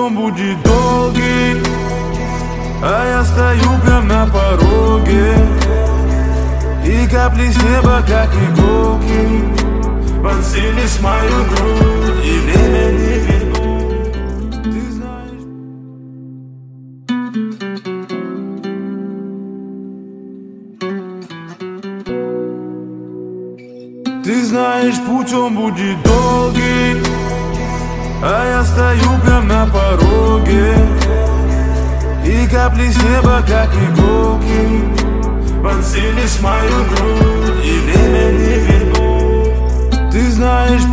путем будет долгий, а я стою прям на пороге, и капли с неба, как иголки, вонзились в мою грудь, и время не вернуть. Ты знаешь. Ты знаешь, путем будет долгий, а я стою прям на пороге, и капли с неба, как иголки, вонзились в мою грудь, и время не вернуть. Ты знаешь,